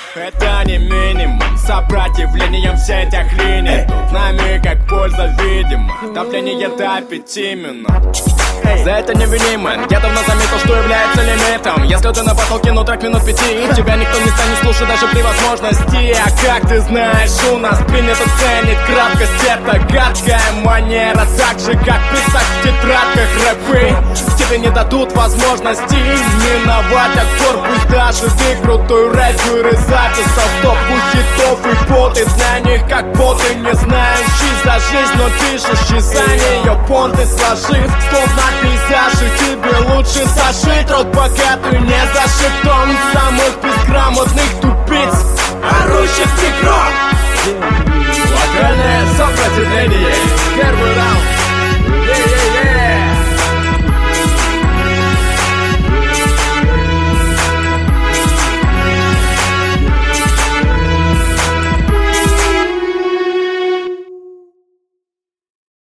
Это не минимум, сопротивлением в сетях линий. Тут нами как польза видима, давление топит именно. За это невинимым. Я давно заметил, что является лимитом. Если ты на потолке, ну трек минут 5, тебя никто не станет слушать даже при возможности. А как ты знаешь, у нас принято ценить краткость. Это гадкая манера, так же как писать в тетрадках рэпы. Тебе не дадут возможности миновать отбор. Пусть даже ты крутой рэпер из записов, топку хитов и поты. Для них как боты, не знающий за жизнь, но пишущий за нее понты, сложив словно пейзажи. Тебе лучше зашить рот, пока ты не зашит. Он самых безграмотных